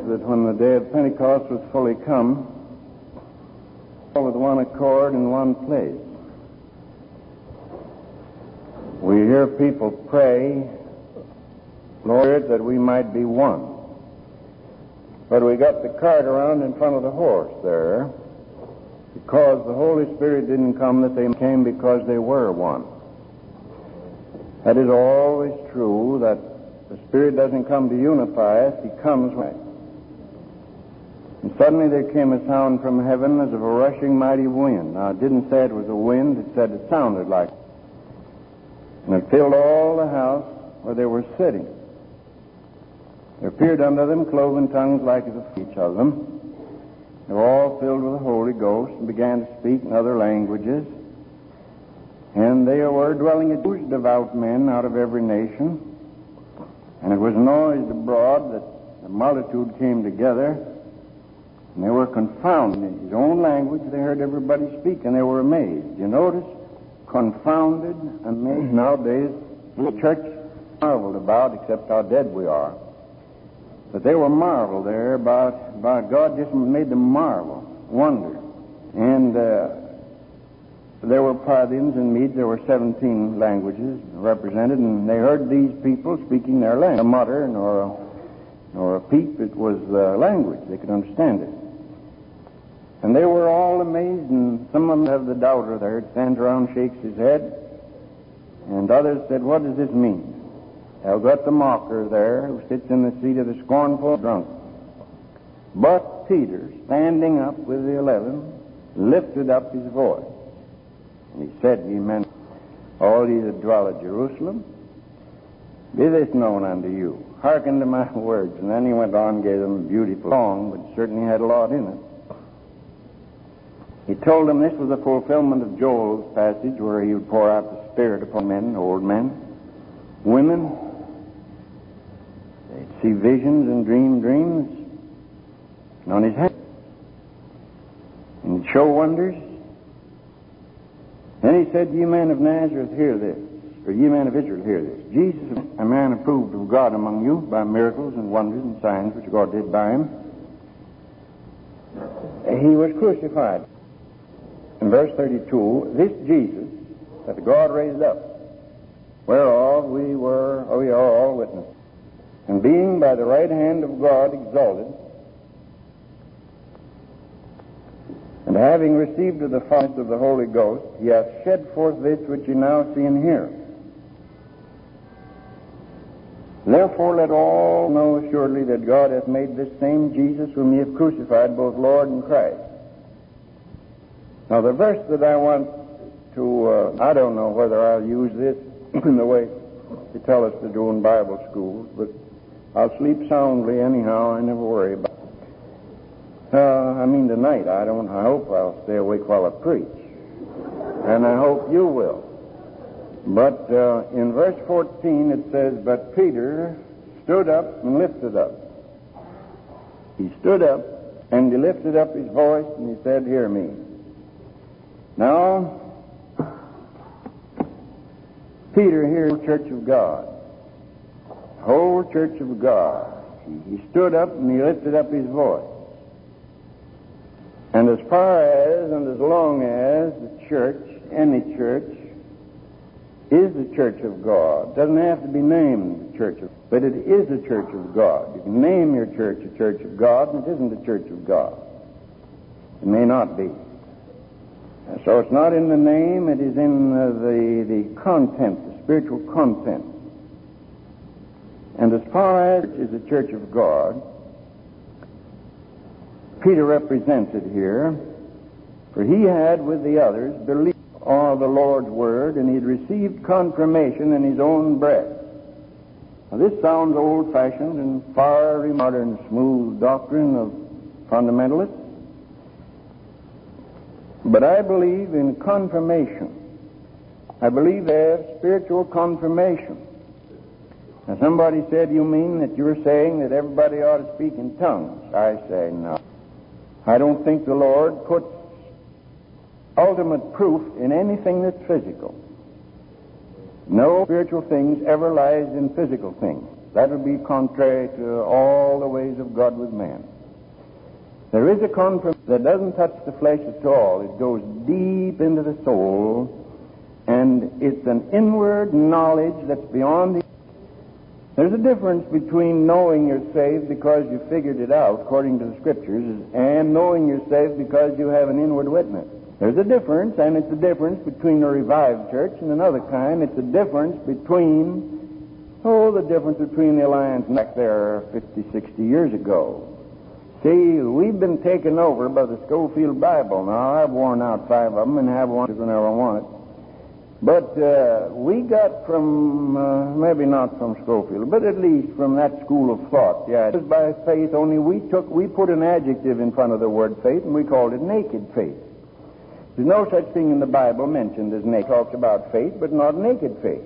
that when the day of Pentecost was fully come, all with one accord in one place. We hear people pray, Lord, that we might be one. But we got the cart around in front of the horse there, because the Holy Spirit didn't come, that they came because they were one. That is always true, that the Spirit doesn't come to unify us, He comes right. And suddenly there came a sound from heaven as of a rushing mighty wind. Now, it didn't say it was a wind, it said it sounded like it. And it filled all the house where they were sitting. There appeared unto them cloven tongues like as of each of them. They were all filled with the Holy Ghost and began to speak in other languages. And they were dwelling at Jews, devout men out of every nation. And it was noised abroad that the multitude came together, and they were confounded. In his own language they heard everybody speak, and they were amazed. You notice? Confounded, amazed. Nowadays, the church marveled about, except how dead we are. But they were marveled there about God just made them marvel, wonder. And there were Parthians and Medes. There were 17 languages represented, and they heard these people speaking their language. A mutter nor a peep, it was the language. They could understand it. And they were all amazed, and some of them have the doubter there. It stands around, shakes his head. And others said, what does this mean? Thou got the mocker there who sits in the seat of the scornful and drunk. But Peter, standing up with the 11, lifted up his voice. And he said, Ye men, all ye that dwell at Jerusalem, be this known unto you. Hearken to my words. And then he went on and gave them a beautiful song, but certainly had a lot in it. He told them this was a fulfillment of Joel's passage where he would pour out the Spirit upon men, old men, women. They'd see visions and dream dreams on his head. And he'd show wonders. Then he said, Ye men of Nazareth, hear this. Or ye men of Israel, hear this. Jesus, a man approved of God among you by miracles and wonders and signs which God did by him. He was crucified. In verse 32, this Jesus that God raised up, whereof we are all witnesses. And being by the right hand of God exalted, and having received of the fullness of the Holy Ghost, he hath shed forth this which ye now see and hear. Therefore let all know assuredly that God hath made this same Jesus whom ye have crucified both Lord and Christ. Now the verse that I want to, I don't know whether I'll use this in the way they tell us to do in Bible schools, but I'll sleep soundly anyhow. I never worry about it. Tonight, I hope I'll stay awake while I preach. And I hope you will. But in verse 14 it says, But Peter stood up and lifted up. He stood up and he lifted up his voice and he said, Hear me. Now, Peter here in the church of God. The whole church of God. He stood up and he lifted up his voice. And as far as and as long as the church, any church, is the church of God, doesn't have to be named the church of, but it is the church of God. You can name your church a church of God, and it isn't the church of God. It may not be. So it's not in the name, it is in the content, the spiritual content. And as far as it is the church of God, Peter represents it here, for he had with the others believed on the Lord's word, and he had received confirmation in his own breath. Now this sounds old-fashioned and far modern, smooth doctrine of fundamentalists, but I believe in confirmation. I believe there's spiritual confirmation. Now somebody said, you mean that you're saying that everybody ought to speak in tongues? I say no. I don't think the Lord puts ultimate proof in anything that's physical. No spiritual things ever lies in physical things. That would be contrary to all the ways of God with man. There is a confirmation that doesn't touch the flesh at all. It goes deep into the soul, and it's an inward knowledge that's beyond the... There's a difference between knowing you're saved because you figured it out according to the Scriptures and knowing you're saved because you have an inward witness. There's a difference, and it's a difference between a revived church and another kind. It's a difference between, the difference between the Alliance back there 50, 60 years ago. See, we've been taken over by the Scofield Bible. Now, I've worn out 5 of them and have one whenever I want it. But we got from, maybe not from Scofield, but at least from that school of thought. Yeah, it was by faith, only we put an adjective in front of the word faith, and we called it naked faith. There's no such thing in the Bible mentioned as naked. It talks about faith, but not naked faith.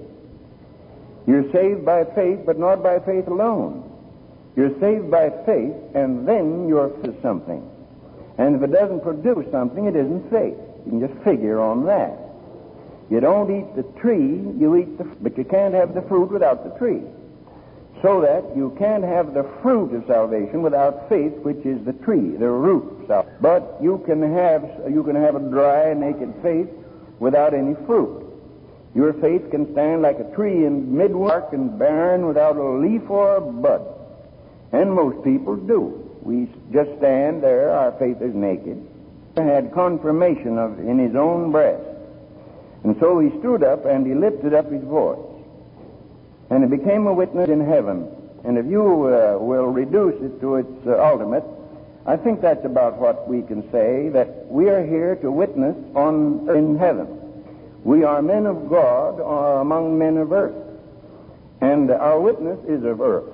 You're saved by faith, but not by faith alone. You're saved by faith, and then you're for something. And if it doesn't produce something, it isn't faith. You can just figure on that. You don't eat the tree, you eat but you can't have the fruit without the tree. So that you can't have the fruit of salvation without faith, which is the tree, the root of salvation. But you can have a dry, naked faith without any fruit. Your faith can stand like a tree in mid-work and barren without a leaf or a bud. And most people do. We just stand there, our faith is naked. He had confirmation in his own breast. And so he stood up and he lifted up his voice. And he became a witness in heaven. And if you will reduce it to its ultimate, I think that's about what we can say, that we are here to witness in heaven. We are men of God or among men of earth. And our witness is of earth,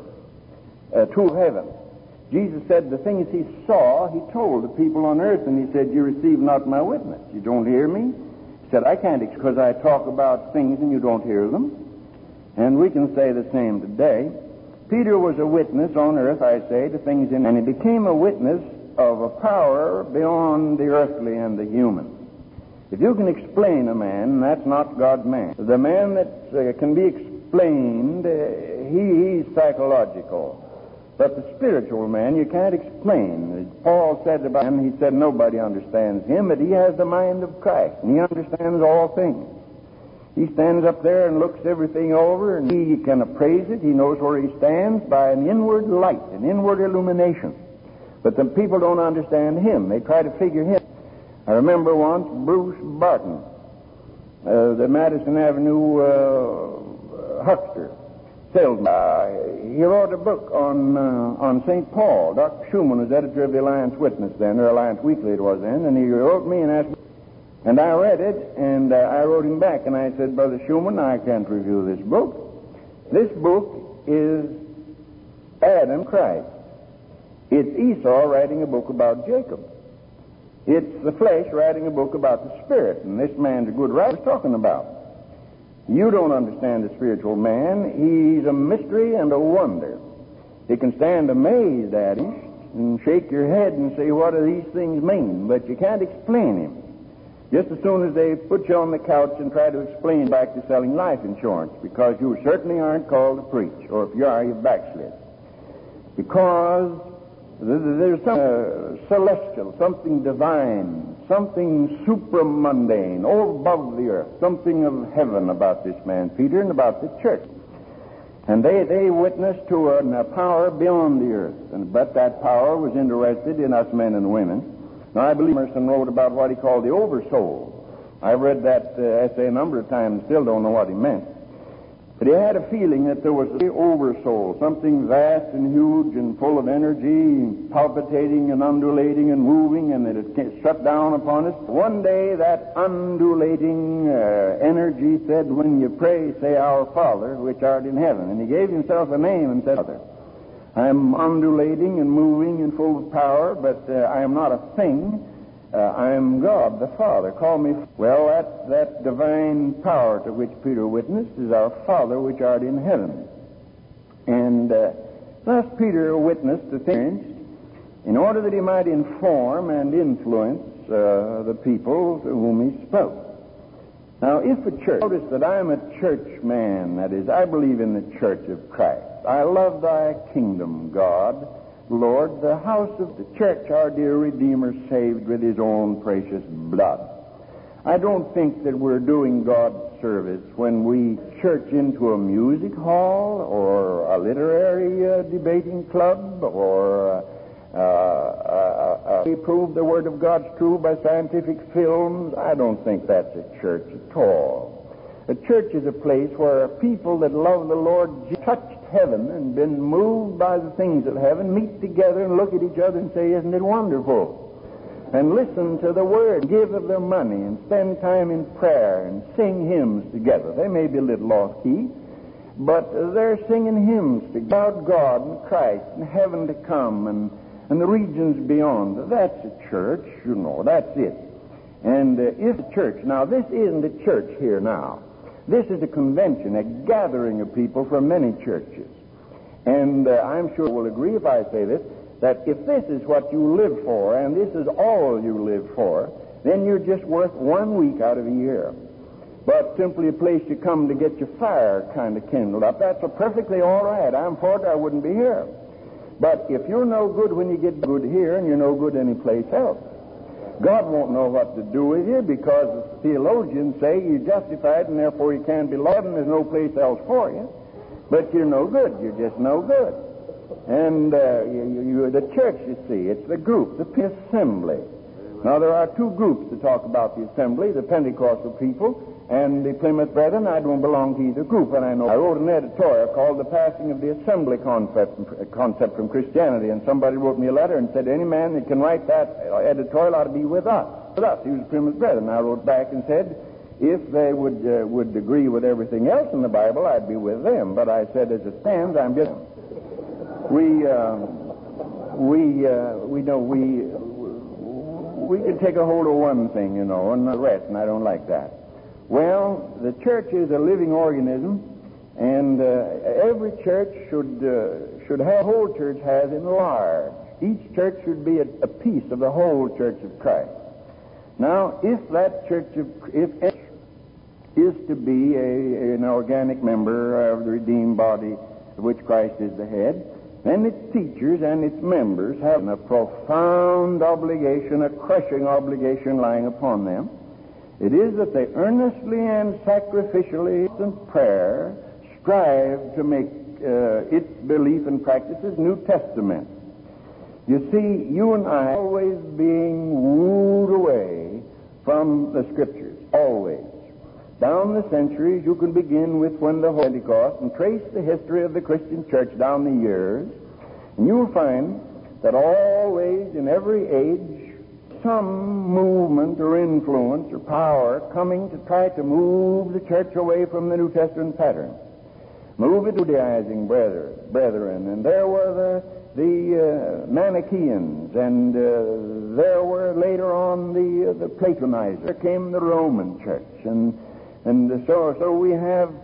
to heaven. Jesus said the things he saw, he told the people on earth, and he said, you receive not my witness. You don't hear me? He said, I can't, because I talk about things and you don't hear them. And we can say the same today. Peter was a witness on earth, I say, to things and he became a witness of a power beyond the earthly and the human. If you can explain a man, that's not God's man. The man that can be explained, he's psychological. But the spiritual man you can't explain. Paul said about him, he said nobody understands him, but he has the mind of Christ, and he understands all things. He stands up there and looks everything over, and he can appraise it. He knows where he stands by an inward light, an inward illumination. But the people don't understand him. They try to figure him. I remember once Bruce Barton, the Madison Avenue huckster, salesman. He wrote a book on St. Paul. Dr. Schumann was editor of the Alliance Witness then, or Alliance Weekly it was then, and he wrote me and asked me. And I read it, and I wrote him back, and I said, Brother Schumann, I can't review this book. This book is Adam Christ. It's Esau writing a book about Jacob. It's the flesh writing a book about the spirit, and this man's a good writer talking about. You don't understand the spiritual man. He's a mystery and a wonder. You can stand amazed at him and shake your head and say, what do these things mean? But you can't explain him. Just as soon as they put you on the couch and try to explain back to selling life insurance, because you certainly aren't called to preach, or if you are, you've backslid. Because there's something celestial, something divine, something supramundane, all above the earth, something of heaven about this man, Peter, and about the church. And they witnessed to a power beyond the earth, but that power was interested in us men and women. Now, I believe Emerson wrote about what he called the oversoul. I read that essay a number of times, still don't know what he meant. But he had a feeling that there was an oversoul, something vast and huge and full of energy, palpitating and undulating and moving, and that it shut down upon us. One day that undulating energy said, when you pray, say, Our Father, which art in heaven. And he gave himself a name and said, Father. I am undulating and moving and full of power, but I am not a thing. I am God, the Father. Call me. Well, that divine power to which Peter witnessed is our Father which art in heaven. And thus Peter witnessed to things in order that he might inform and influence the people to whom he spoke. Now, if a church, notice that I'm a church man, that is, I believe in the church of Christ. I love thy kingdom, God, Lord, the house of the church, our dear Redeemer saved with his own precious blood. I don't think that we're doing God's service when we church into a music hall or a literary debating club or we prove the Word of God's true by scientific films. I don't think that's a church at all. A church is a place where people that love the Lord touched heaven and been moved by the things of heaven meet together and look at each other and say, isn't it wonderful? And listen to the Word, give of their money, and spend time in prayer and sing hymns together. They may be a little off key, but they're singing hymns about God and Christ and heaven to come and the regions beyond. That's a church, you know, that's it. And if a church, now this isn't a church here now. This is a convention, a gathering of people from many churches. And I'm sure we'll agree if I say this, that if this is what you live for, and this is all you live for, then you're just worth 1 week out of a year. But simply a place you come to get your fire kind of kindled up, that's perfectly all right. I'm for it, I wouldn't be here. But if you're no good when you get good here, and you're no good anyplace else, God won't know what to do with you, because the theologians say you're justified and therefore you can't be loved and there's no place else for you. But you're no good. You're just no good. And the church, you see, it's the group, the assembly. Now, there are two groups to talk about the assembly, the Pentecostal people and the Plymouth Brethren. I don't belong to either group, and I know. I wrote an editorial called The Passing of the Assembly Concept from Christianity, and somebody wrote me a letter and said, any man that can write that editorial ought to be with us. He was Plymouth Brethren. I wrote back and said, if they would agree with everything else in the Bible, I'd be with them. But I said, as it stands, I'm just... We can take a hold of one thing, you know, and the rest, and I don't like that. Well, the church is a living organism, and every church should have, the whole church has enlarged. Each church should be a piece of the whole church of Christ. Now, if that church is to be an organic member of the redeemed body of which Christ is the head, then its teachers and its members have a profound obligation, a crushing obligation lying upon them. It is that they earnestly and sacrificially in prayer strive to make its belief and practices New Testament. You see, you and I are always being wooed away from the Scriptures, always. Down the centuries, you can begin with when the Pentecost and trace the history of the Christian church down the years, and you will find that always, in every age, some movement or influence or power coming to try to move the church away from the New Testament pattern. Move it to Judaizing brethren, and there were the Manichaeans, and there were later on the Platonizers. There came the Roman church, and so we have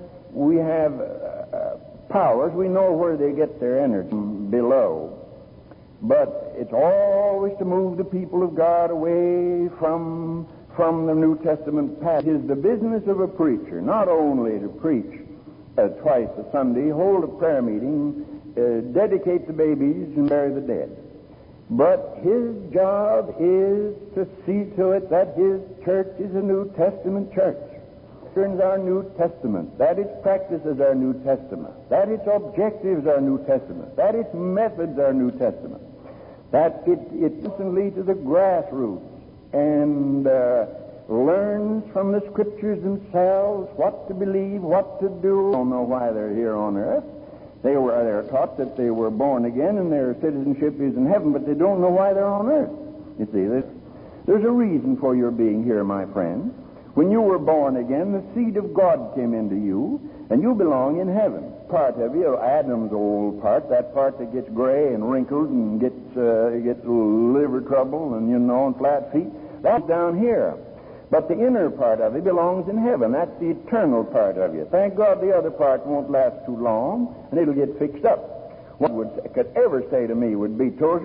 powers. We know where they get their energy below, but it's always to move the people of God away from the New Testament path. It is the business of a preacher not only to preach twice a Sunday, hold a prayer meeting, dedicate the babies, and bury the dead, but his job is to see to it that his church is a New Testament church. Our New Testament, that its practices are New Testament, that its objectives are New Testament, that its methods are New Testament, that it listens to the grassroots and learns from the Scriptures themselves what to believe, what to do. They don't know why they're here on earth. They're taught that they were born again and their citizenship is in heaven, but they don't know why they're on earth. You see, there's a reason for your being here, my friend. When you were born again, the seed of God came into you, and you belong in heaven. Part of you, Adam's old part, that part that gets gray and wrinkled and gets liver trouble and flat feet, that's down here. But the inner part of it belongs in heaven. That's the eternal part of you. Thank God the other part won't last too long, and it'll get fixed up. What could ever say to me would be, Tozer,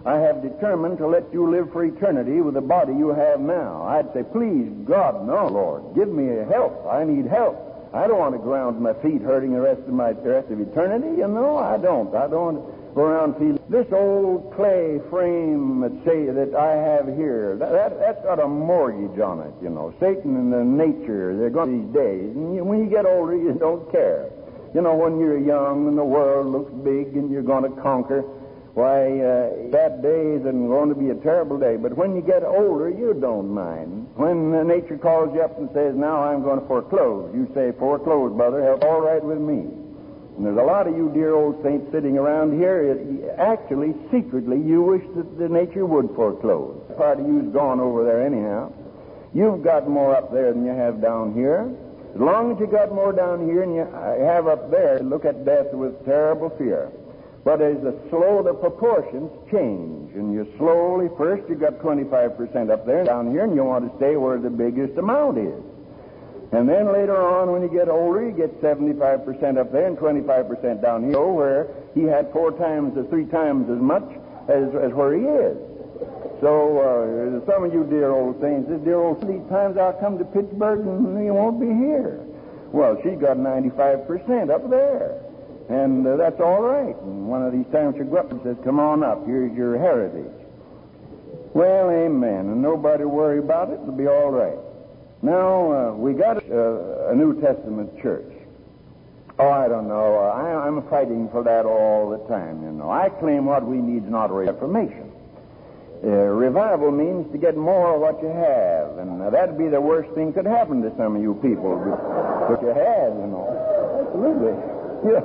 I have determined to let you live for eternity with the body you have now. I'd say, please, God, no, Lord. Give me help. I need help. I don't want to ground my feet hurting the rest of eternity. You know, I don't. I don't want to go around feeling this old clay frame that I have here. That's got a mortgage on it, you know. Satan and the nature, they're going these days. And when you get older, you don't care. You know, when you're young and the world looks big and you're going to conquer, why, that day isn't going to be a terrible day. But when you get older, you don't mind. When nature calls you up and says, now I'm going to foreclose, you say, foreclose, brother, help, all right with me. And there's a lot of you dear old saints sitting around here, actually, secretly, you wish that the nature would foreclose. Part of you's gone over there anyhow. You've got more up there than you have down here. As long as you got more down here than you have up there, look at death with terrible fear. But as the proportions change, and you slowly, first you got 25% up there down here, and you want to stay where the biggest amount is. And then later on, when you get older, you get 75% up there and 25% down here, where he had 4 times or 3 times as much as where he is. So some of you dear old saints, these times I'll come to Pittsburgh and you won't be here. Well, she got 95% up there. And that's all right. And one of these times she'll go up and says, come on up, here's your heritage. Well, amen. And nobody worry about it, it'll be all right. Now, we got a New Testament church. Oh, I don't know. I'm fighting for that all the time, you know. I claim what we need is not a reformation. Revival means to get more of what you have. And that'd be the worst thing could happen to some of you people. What you have, you know. Absolutely. Yeah.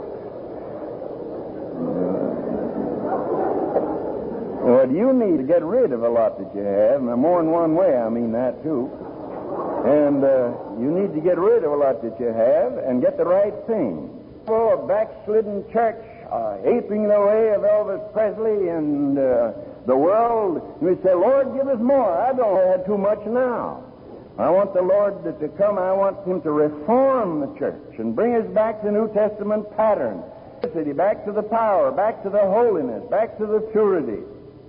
What you need to get rid of a lot that you have, and more than one way, I mean that too. And you need to get rid of a lot that you have and get the right thing. For a backslidden church, aping the way of Elvis Presley and the world, we say, Lord, give us more. I don't have too much now. I want the Lord to come. I want Him to reform the church and bring us back to the New Testament pattern. Back to the power, back to the holiness, back to the purity.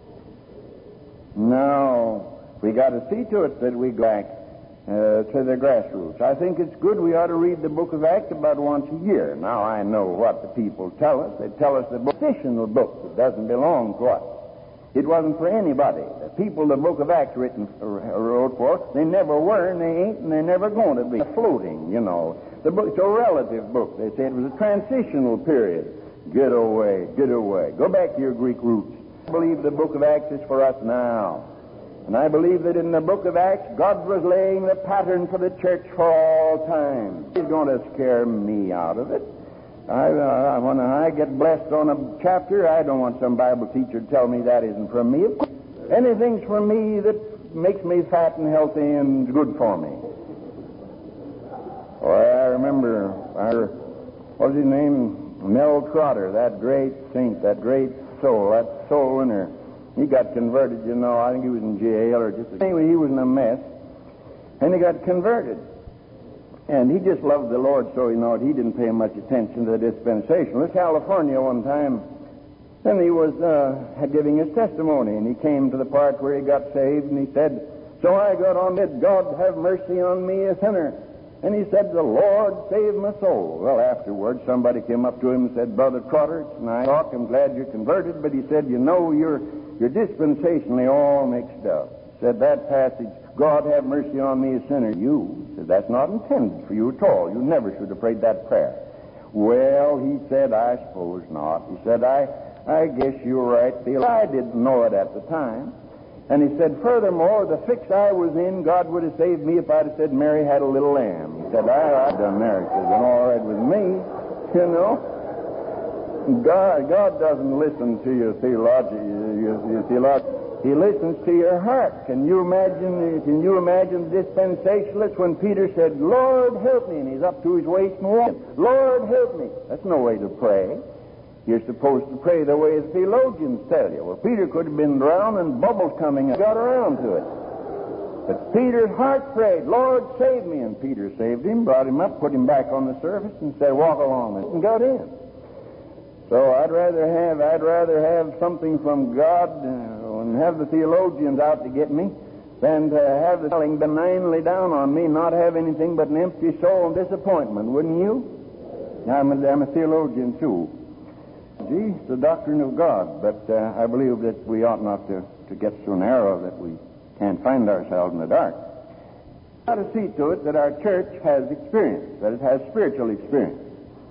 Now, we got to see to it that we go back to the grassroots. I think it's good we ought to read the book of Acts about once a year. Now, I know what the people tell us. They tell us the fictional book that doesn't belong to us. It wasn't for anybody. The people the book of Acts wrote for, they never were, and they ain't, and they're never going to be. Floating, you know. The book's a relative book. They say it was a transitional period. Get away, get away. Go back to your Greek roots. I believe the book of Acts is for us now. And I believe that in the book of Acts, God was laying the pattern for the church for all time. He's going to scare me out of it. When I get blessed on a chapter, I don't want some Bible teacher to tell me that isn't from me. Anything's from me that makes me fat and healthy and good for me. Oh, I remember, what was his name? Mel Trotter, that great saint, that great soul, that soul winner. He got converted, you know. I think he was in jail or just... Anyway, he was in a mess. And he got converted. And he just loved the Lord, so, you know, he didn't pay much attention to the dispensation. In California one time, and he was giving his testimony, and he came to the part where he got saved, and he said, so I got on it, God have mercy on me, a sinner. And he said, the Lord save my soul. Well, afterwards, somebody came up to him and said, Brother Trotter, it's a nice talk. I'm glad you're converted. But he said, you know, you're dispensationally all mixed up. He said, that passage, God have mercy on me, a sinner. You said, that's not intended for you at all. You never should have prayed that prayer. Well, he said, I suppose not. He said, I guess you're right, Phil. I didn't know it at the time. And he said, furthermore, the fix I was in, God would have saved me if I'd have said Mary had a little lamb. He said, I'd done Mary. He said, been all right with me, you know. God doesn't listen to your theology. He listens to your heart. Can you imagine the dispensationalist when Peter said, Lord, help me, and he's up to his waist in water. Lord, help me. That's no way to pray. You're supposed to pray the way the theologians tell you. Well, Peter could have been drowned and bubbles coming and got around to it. But Peter's heart prayed, Lord, save me. And Peter saved him, brought him up, put him back on the surface, and said, walk along, and got in. So I'd rather have something from God have the theologians out to get me than to have the telling benignly down on me, not have anything but an empty soul and disappointment, wouldn't you? I'm a theologian, too. Gee, it's the doctrine of God, but I believe that we ought not to get so narrow that we can't find ourselves in the dark. We ought to see to it that our church has experience, that it has spiritual experience.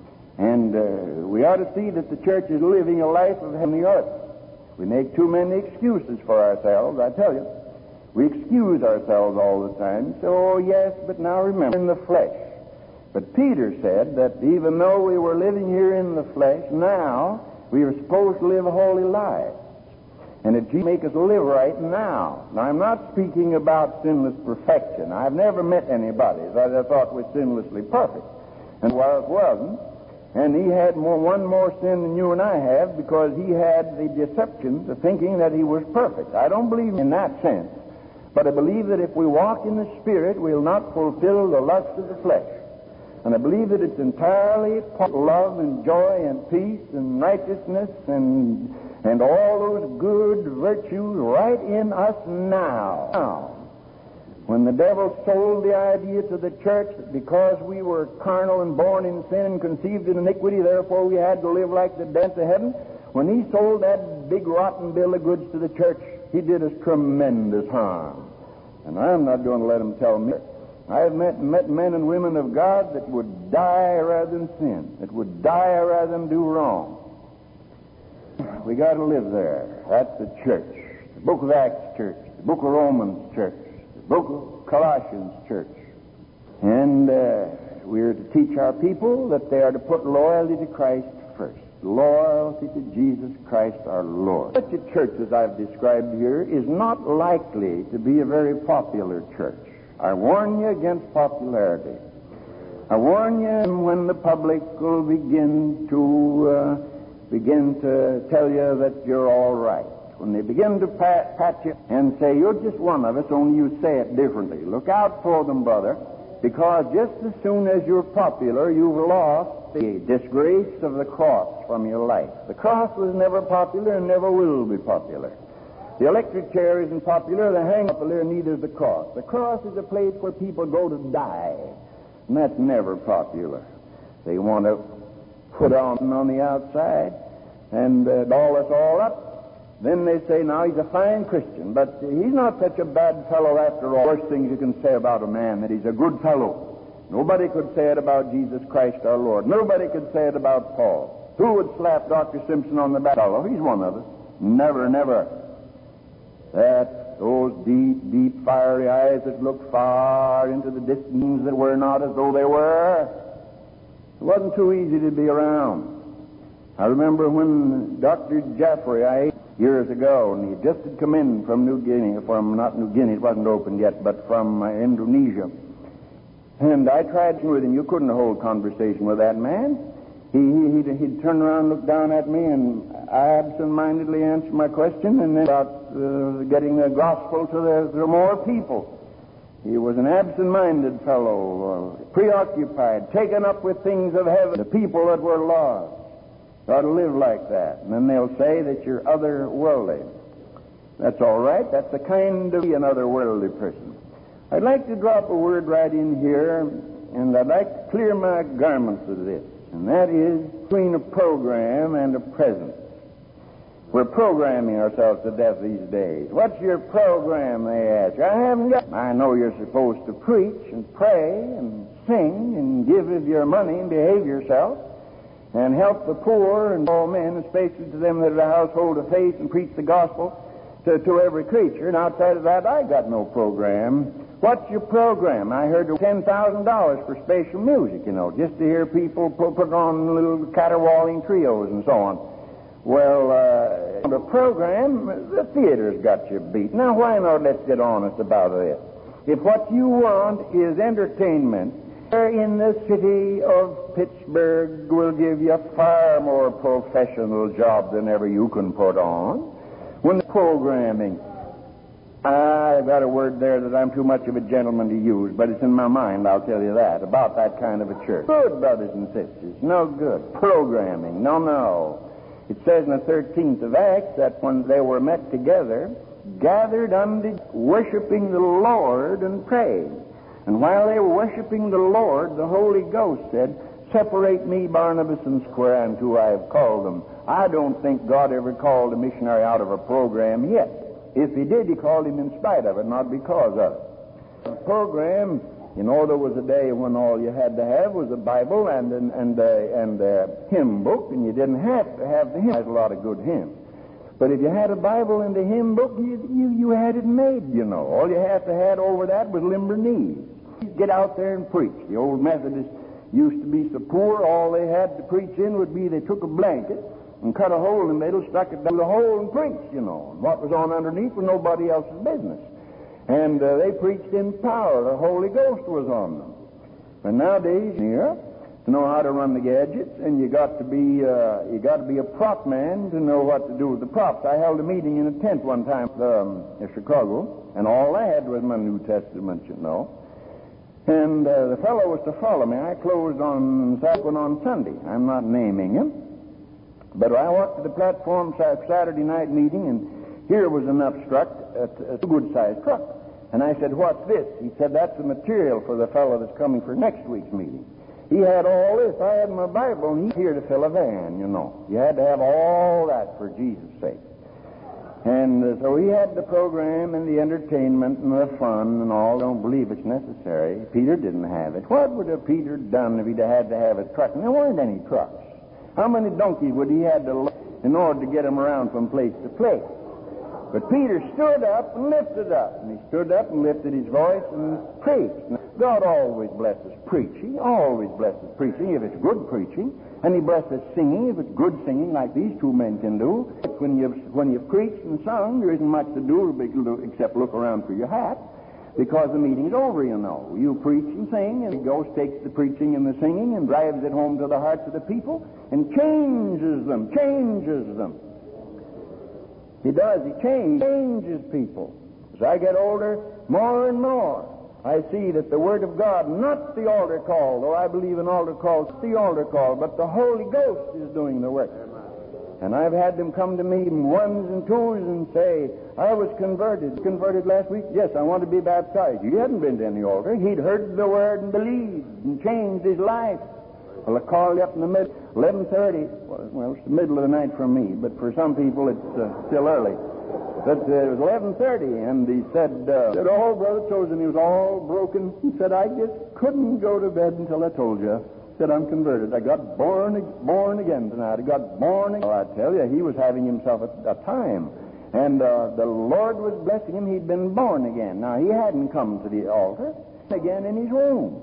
And we ought to see that the church is living a life of heavenly earth. We make too many excuses for ourselves, I tell you. We excuse ourselves all the time. So, oh, yes, but now remember, in the flesh. But Peter said that even though we were living here in the flesh, now we are supposed to live holy lives. And that Jesus make us live right now. Now, I'm not speaking about sinless perfection. I've never met anybody that I thought was sinlessly perfect. And while it wasn't, and he had one more sin than you and I have, because he had the deception of thinking that he was perfect. I don't believe in that sense. But I believe that if we walk in the Spirit, we'll not fulfill the lusts of the flesh. And I believe that it's entirely love and joy and peace and righteousness and all those good virtues right in us now. When the devil sold the idea to the church that because we were carnal and born in sin and conceived in iniquity, therefore we had to live like the dead to heaven, when he sold that big rotten bill of goods to the church, he did us tremendous harm. And I'm not going to let him tell me. I've met men and women of God that would die rather than sin, that would die rather than do wrong. We got to live there. That's the church. The book of Acts church, the book of Romans church, the book of Colossians church. And we're to teach our people that they are to put loyalty to Christ first. Loyalty to Jesus Christ our Lord. Such a church as I've described here is not likely to be a very popular church. I warn you against popularity. I warn you when the public will begin to tell you that you're all right. When they begin to pat you and say, you're just one of us, only you say it differently. Look out for them, brother, because just as soon as you're popular, you've lost the disgrace of the cross from your life. The cross was never popular and never will be popular. The electric chair isn't popular, the hang popular, neither is the cross. The cross is a place where people go to die, and that's never popular. They want to put on the outside and doll us all up. Then they say, now he's a fine Christian, but he's not such a bad fellow after all. Worst things you can say about a man, that he's a good fellow. Nobody could say it about Jesus Christ our Lord. Nobody could say it about Paul. Who would slap Dr. Simpson on the back? Fellow, he's one of us. Never, never. That those deep, deep, fiery eyes that look far into the distance that were not as though they were. It wasn't too easy to be around. I remember when Dr. Jaffray, years ago, and he just had come in from New Guinea, not New Guinea, it wasn't opened yet, but from Indonesia. And I tried with him. You couldn't hold conversation with that man. He'd turn around and look down at me, and I absent-mindedly answered my question, and then about getting the gospel to the more people. He was an absent-minded fellow, preoccupied, taken up with things of heaven, the people that were lost. You ought to live like that. And then they'll say that you're otherworldly. That's all right. That's the kind of an otherworldly person. I'd like to drop a word right in here, and I'd like to clear my garments of this, and that is between a program and a present. We're programming ourselves to death these days. What's your program, they ask. I haven't got. I know you're supposed to preach and pray and sing and give of your money and behave yourself and help the poor and all men, especially to them that are a household of faith, and preach the gospel to every creature. And outside of that, I got no program. What's your program? I heard $10,000 for special music, just to hear people put on little caterwauling trios and so on. Well, the program, the theater's got you beat. Now, why not let's get honest about this? If what you want is entertainment, in the city of Pittsburgh will give you a far more professional job than ever you can put on. When the programming, I've got a word there that I'm too much of a gentleman to use, but it's in my mind, I'll tell you that, about that kind of a church. Good, brothers and sisters, no good. Programming, no. It says in the 13th of Acts that when they were met together, gathered unto worshiping the Lord and praying. And while they were worshiping the Lord, the Holy Ghost said, separate me, Barnabas and Square, and who I have called them. I don't think God ever called a missionary out of a program yet. If he did, he called him in spite of it, not because of it. The program, you know, there was a day when all you had to have was a Bible and a hymn book, and you didn't have to have the hymn. There's a lot of good hymns. But if you had a Bible and a hymn book, you had it made, you know. All you had to have over that was limber knees. Get out there and preach. The old Methodists used to be so poor, all they had to preach in would be they took a blanket and cut a hole in the middle, stuck it down the hole and preached, you know. And what was on underneath was nobody else's business. And they preached in power. The Holy Ghost was on them. But nowadays, to know how to run the gadgets, and you got to be a prop man to know what to do with the props. I held a meeting in a tent one time in Chicago, and all I had was my New Testament, you know. And the fellow was to follow me. I closed on Sunday. I'm not naming him. But I walked to the platform Saturday night meeting, and here was an obstruct, a good-sized truck. And I said, what's this? He said, that's the material for the fellow that's coming for next week's meeting. He had all this. I had my Bible, and he's here to fill a van, you know. You had to have all that for Jesus' sake. And so he had the program and the entertainment and the fun and all. Don't believe it's necessary. Peter didn't have it. What would have Peter done if he'd had to have a truck? And there weren't any trucks. How many donkeys would he had to load in order to get him around from place to place? But Peter stood up and lifted up. And he stood up and lifted his voice and preached. Now, God always blesses preaching. He always blesses preaching if it's good preaching. And he blesses singing if it's good singing like these two men can do. When you've preached and sung, there isn't much to do except look around for your hat. Because the meeting's over, you know. You preach and sing, and the Ghost takes the preaching and the singing and drives it home to the hearts of the people and changes them. He does. He changes people. As I get older, more and more, I see that the Word of God, not the altar call, though I believe an altar call, it's the altar call, but the Holy Ghost is doing the work. And I've had them come to me in ones and twos and say, I was converted. Converted last week? Yes, I want to be baptized. He hadn't been to any altar. He'd heard the Word and believed and changed his life. Well, I called you up in the middle, 11:30. Well, it's the middle of the night for me, but for some people it's still early. But it was 11:30, and he said, oh, Brother Chosen, he was all broken. He said, I just couldn't go to bed until I told you. He said, I'm converted. I got born again tonight. I got born again. Well, I tell you, he was having himself a time. And the Lord was blessing him. He'd been born again. Now, he hadn't come to the altar. Again in his room.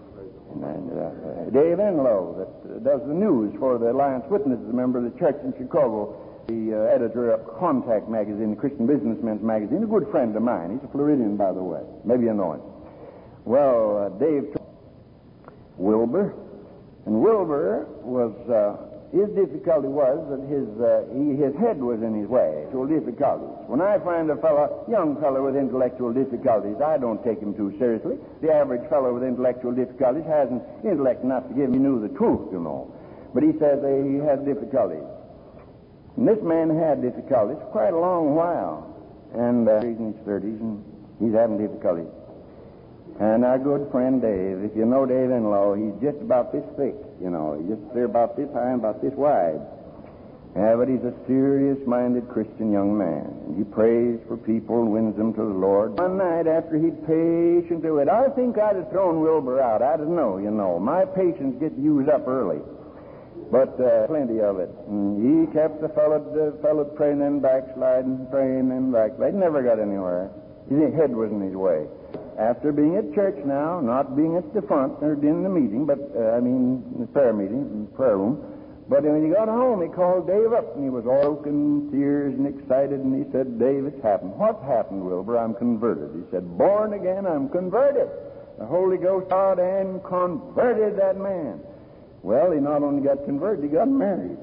And Dave Enlow, that does the news for the Alliance Witnesses, a member of the church in Chicago, the editor of Contact magazine, the Christian Businessman's magazine, a good friend of mine. He's a Floridian, by the way. Maybe you know him. Well, Dave Wilbur. And Wilbur was, his difficulty was that his head was in his way. Intellectual difficulties. When I find a young fellow with intellectual difficulties, I don't take him too seriously. The average fellow with intellectual difficulties hasn't intellect enough to give me the truth, you know. But he says he has difficulties. And this man had difficulties for quite a long while. And he's in his 30s, and he's having difficulties. And our good friend Dave, if you know Dave Enlow, he's just about this thick, you know. He's just about this high and about this wide. Yeah, but he's a serious-minded Christian young man. And he prays for people and wins them to the Lord. One night after he'd patiently waited, I think I'd have thrown Wilbur out. I don't know, you know. My patience gets used up early. But plenty of it. And he kept the fellow praying and backsliding, praying and backsliding. Never got anywhere. His head was in his way. After being at church now, not being at the front or in the meeting, but, in the prayer meeting, in the prayer room, but when he got home, he called Dave up, and he was all broken, tears and excited, and he said, Dave, it's happened. What happened, Wilbur? I'm converted. He said, born again, I'm converted. The Holy Ghost out and converted that man. Well, he not only got converted, he got married.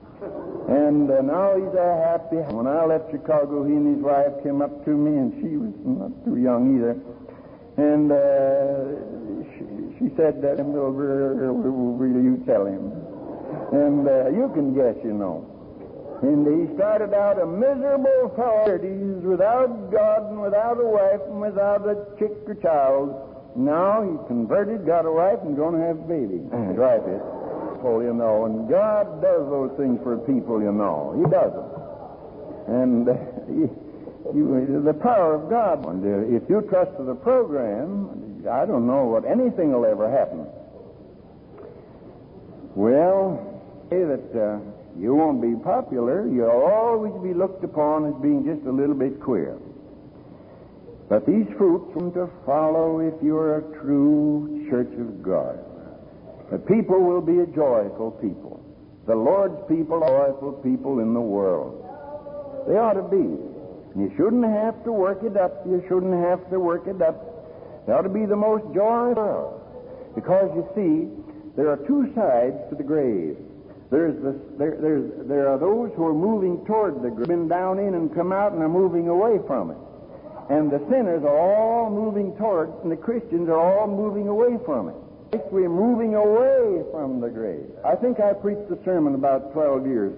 And now he's a happy. When I left Chicago, he and his wife came up to me, and she was not too young either. And she said, Wilbur, will you tell him? And you can guess, you know. And he started out a miserable fellow, without God and without a wife and without a chick or child. Now he converted, got a wife, and going to have a baby. Right, it. You know, and God does those things for people, you know. He does them. And the power of God. And if you trust to the program, I don't know what anything will ever happen. Well, say that you won't be popular. You'll always be looked upon as being just a little bit queer. But these fruits are to follow if you're a true church of God. The people will be a joyful people. The Lord's people are joyful people in the world. They ought to be. You shouldn't have to work it up. You shouldn't have to work it up. They ought to be the most joyful. Because you see, there are two sides to the grave. There are those who are moving toward the grave, been down in and come out and are moving away from it. And the sinners are all moving toward, and the Christians are all moving away from it. We're moving away from the grave. I think I preached a sermon about 12 years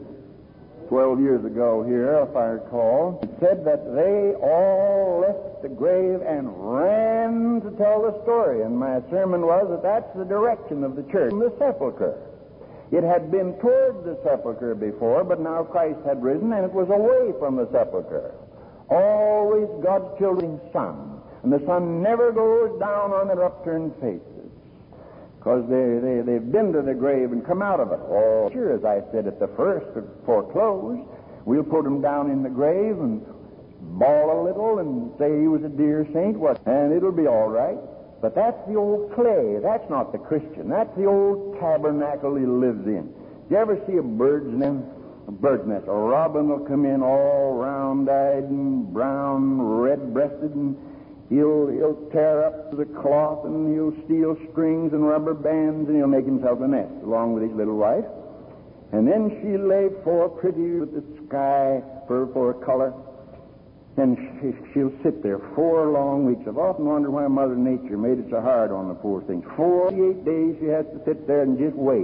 ago here, if I recall. It said that they all left the grave and ran to tell the story. And my sermon was that that's the direction of the church, the sepulcher. It had been toward the sepulcher before, but now Christ had risen, and it was away from the sepulcher. Always God's children's sun. And the sun never goes down on their upturned faces. Because they've been to the grave and come out of it. Oh, sure, as I said at the first, before close, we'll put him down in the grave and bawl a little and say he was a dear saint, and it'll be all right. But that's the old clay. That's not the Christian. That's the old tabernacle he lives in. You ever see a bird's nest? A robin will come in all round-eyed and brown, red-breasted, and he'll tear up the cloth, and he'll steal strings and rubber bands, and he'll make himself a nest along with his little wife. And then she'll lay forth pretty with the sky for a color. And she'll sit there 4 long weeks. I've often wondered why Mother Nature made it so hard on the poor thing. 48 days she has to sit there and just wait.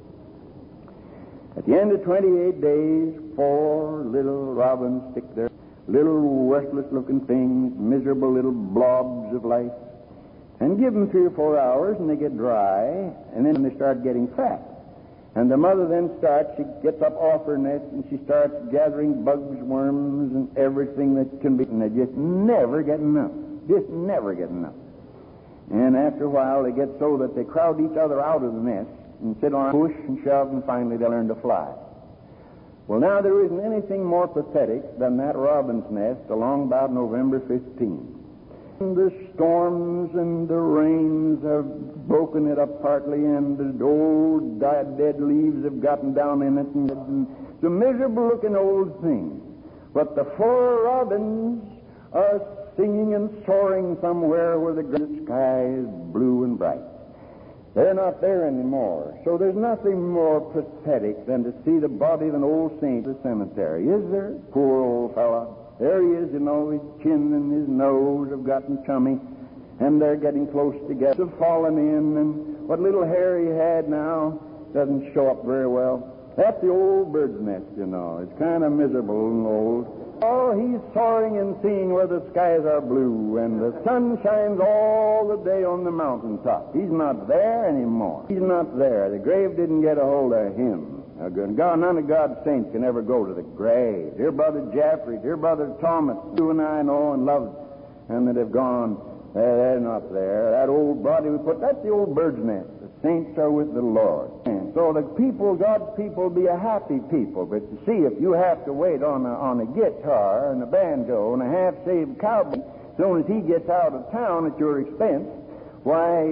At the end of 28 days, 4 little robins stick there. Little worthless-looking things, miserable little blobs of life. And give them 3 or 4 hours, and they get dry, and then they start getting fat. And the mother then she gets up off her nest, and she starts gathering bugs, worms, and everything that can be, and they just never get enough. Just never get enough. And after a while, they get so that they crowd each other out of the nest and sit on, push and shove, and finally they learn to fly. Well, now there isn't anything more pathetic than that robin's nest along about November 15th. The storms and the rains have broken it up partly, and the old dead leaves have gotten down in it, and it's a miserable-looking old thing. But the 4 robins are singing and soaring somewhere where the sky is blue and bright. They're not there anymore. So there's nothing more pathetic than to see the body of an old saint in the cemetery, is there? Poor old fellow. There he is, you know, his chin and his nose have gotten chummy, and they're getting close together. They've fallen in, and what little hair he had now doesn't show up very well. That's the old bird's nest, you know. It's kind of miserable and old. Oh, he's soaring and seeing where the skies are blue, and the sun shines all the day on the mountaintop. He's not there anymore. He's not there. The grave didn't get a hold of him. None of God's saints can ever go to the grave. Dear Brother Jaffrey, dear Brother Thomas, you and I know and love, and that have gone, they're not there. That old body that's the old bird's nest. The saints are with the Lord. And so the people, God's people, be a happy people. But you see, if you have to wait on a guitar and a banjo and a half-saved cowboy, as soon as he gets out of town at your expense, why,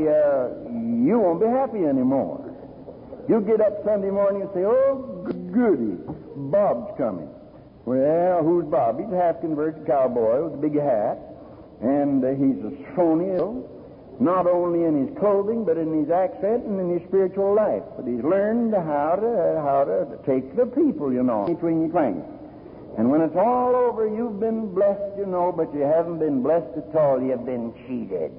you won't be happy anymore. You get up Sunday morning and say, oh, goody, Bob's coming. Well, who's Bob? He's a half-converted cowboy with a big hat, and he's a phony, not only in his clothing, but in his accent and in his spiritual life. But he's learned how to take the people, you know, between your fingers. And when it's all over, you've been blessed, you know, but you haven't been blessed at all. You've been cheated.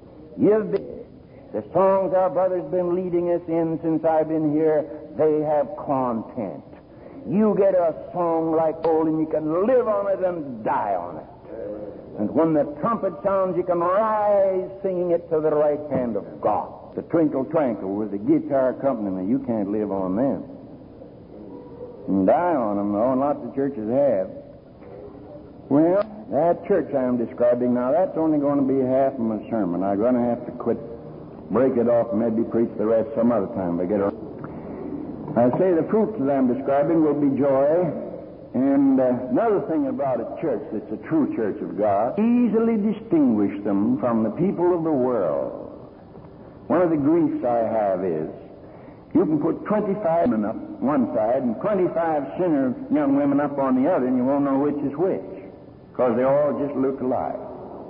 The songs our brother's been leading us in since I've been here, they have content. you get a song like old, and you can live on it and die on it. And when the trumpet sounds, you can rise singing it to the right hand of God. The Twinkle Twinkle with the guitar accompaniment, you can't live on them. And die on them, though, and lots of churches have. Well, that church I'm describing now, that's only going to be half of my sermon. I'm going to have to break it off, and maybe preach the rest some other time. But I say the fruits that I'm describing will be joy. And another thing about a church that's a true church of God, easily distinguish them from the people of the world. One of the griefs I have is, you can put 25 men up one side and 25 sinner young women up on the other, and you won't know which is which, because they all just look alike.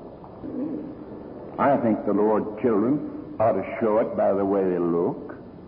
I think the Lord's children ought to show it by the way they look.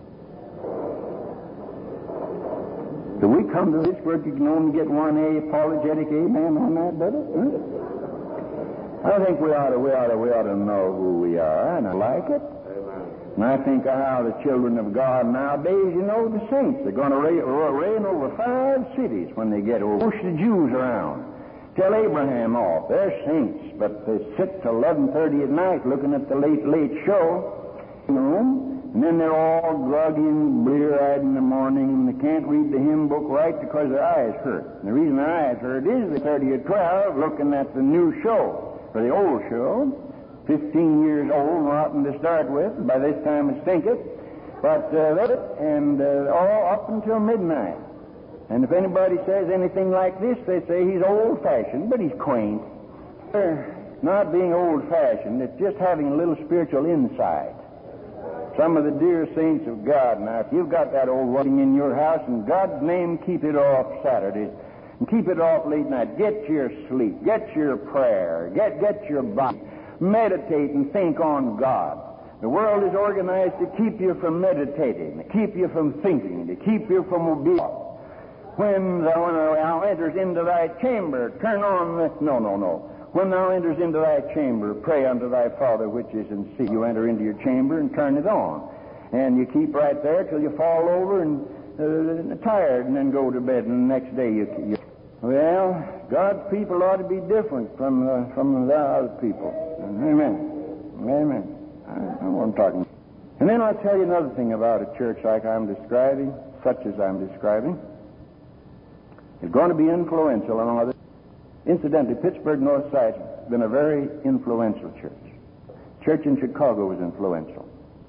Do we come to this work, you can only get one apologetic amen on that, brother? Huh? I think we ought to know who we are, and I like it. And I think of how the children of God nowadays, the saints, they're going to reign over 5 cities when they get over. Push the Jews around. Tell Abraham off. They're saints, but they sit till 11:30 at night looking at the late show in the room, and then they're all groggy and blear-eyed in the morning, and they can't read the hymn book right because their eyes hurt. And the reason their eyes hurt is they're 30 or 12 looking at the new show, or the old show. 15 years old, rotten to start with. By this time it's stinking. But all up until midnight. And if anybody says anything like this, they say he's old-fashioned, but he's quaint. Not being old-fashioned, it's just having a little spiritual insight. Some of the dear saints of God, now, if you've got that old wedding in your house, in God's name, keep it off Saturdays. And keep it off late night. Get your sleep. Get your prayer. Get your body. Meditate and think on God. The world is organized to keep you from meditating, to keep you from thinking, to keep you from obeying. When thou enters into thy chamber, turn on the... No. When thou enters into thy chamber, pray unto thy Father which is in secret. You enter into your chamber and turn it on. And you keep right there till you fall over and tired, and then go to bed, and the next day you... Well, God's people ought to be different from the other people. Amen. I know what I'm talking about. And then I'll tell you another thing about a church like I'm describing, such as I'm describing. It's going to be influential on others. Incidentally, Pittsburgh North Side's been a very influential church. Church in Chicago was influential.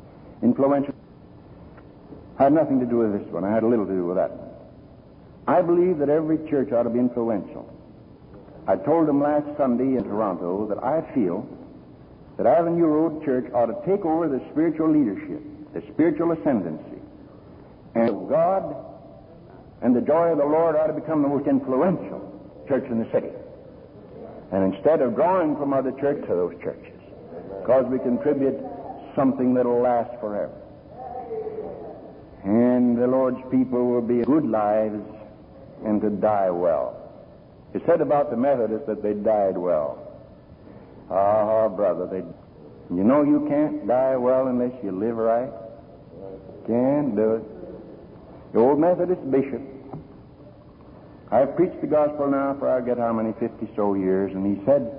Had nothing to do with this one. I had a little to do with that one. I believe that every church ought to be influential. I told them last Sunday in Toronto that I feel that Avenue Road Church ought to take over the spiritual leadership, the spiritual ascendancy. And God and the joy of the Lord ought to become the most influential church in the city. And instead of drawing from other churches to those churches, because we contribute something that will last forever. And the Lord's people will be good lives and to die well. It said about the Methodists that they died well. Ah, brother, you can't die well unless you live right. Can't do it. The old Methodist bishop, I've preached the gospel now for I get how many, 50 so years, and he said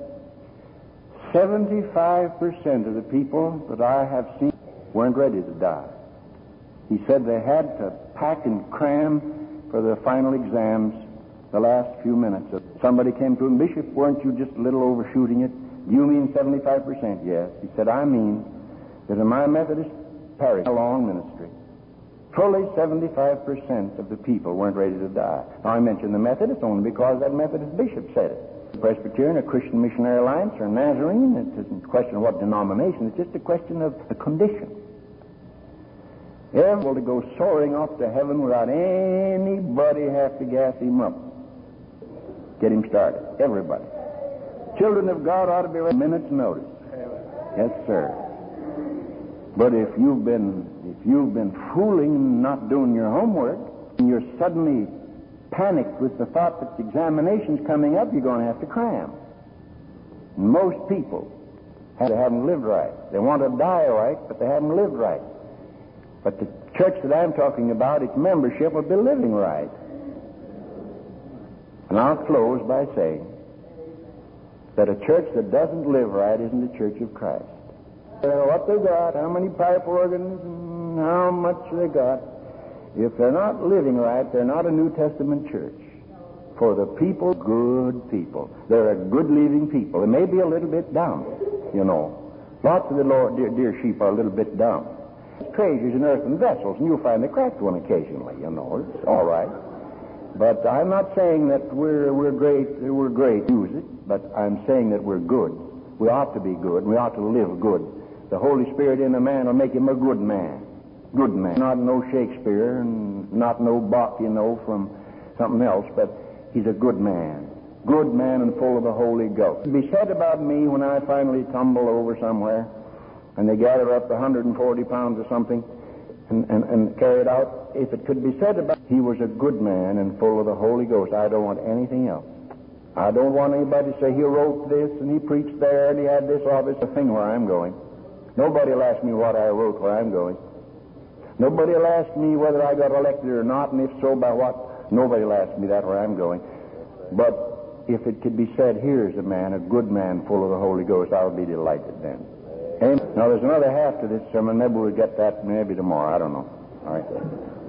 75% of the people that I have seen weren't ready to die. He said they had to pack and cram for the final exams the last few minutes. Somebody came to him, Bishop, weren't you just a little overshooting it? You mean 75%? Yes. He said, I mean that in my Methodist parish, a long ministry, fully 75% of the people weren't ready to die. Now, I mention the Methodist only because that Methodist bishop said it. Presbyterian, a Christian Missionary Alliance, or Nazarene, it isn't a question of what denomination, it's just a question of the condition. Able to go soaring up to heaven without anybody have to gas him up. Get him started. Everybody. Children of God ought to be ready a minute's notice. Yes, sir. But if you've been fooling and not doing your homework, and you're suddenly panicked with the thought that the examination's coming up, you're going to have to cram. And most people haven't lived right. They want to die right, but they haven't lived right. But the church that I'm talking about, its membership will be living right. And I'll close by saying that a church that doesn't live right isn't a church of Christ. What they got, how many pipe organs, and how much they got. If they're not living right, they're not a New Testament church. For the people, good people. They're a good living people. They may be a little bit dumb, you know. Lots of the Lord, dear sheep are a little bit dumb. Treasures in earthen vessels, and you'll find the cracked one occasionally, you know. It's all right. But I'm not saying that we're great, use it, but I'm saying that we're good. We ought to be good. We ought to live good. The Holy Spirit in a man will make him a good man. Good man. Not no Shakespeare and not no Bach, you know, from something else, but he's a good man. Good man and full of the Holy Ghost. It'd be said about me when I finally tumble over somewhere and they gather up 140 pounds or something and carry it out. If it could be said about he was a good man and full of the Holy Ghost, I don't want anything else. I don't want anybody to say he wrote this and he preached there and he had this office, a thing where I'm going. Nobody will ask me what I wrote where I'm going. Nobody will ask me whether I got elected or not, and if so, by what. Nobody will ask me that where I'm going. But if it could be said, here's a man, a good man full of the Holy Ghost, I'll be delighted then. Amen. Now, there's another half to this sermon. Maybe we'll get that maybe tomorrow. I don't know. All right.